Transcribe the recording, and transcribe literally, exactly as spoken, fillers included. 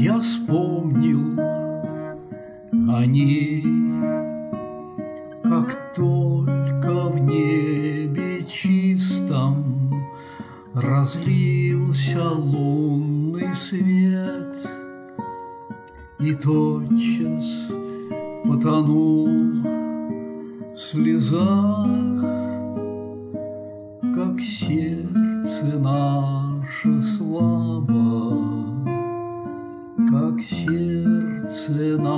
я вспомнил о ней, как только в небе чистом разлился лунный свет и тотчас потонул в слезах, как сердце наше слабо, как сердце наше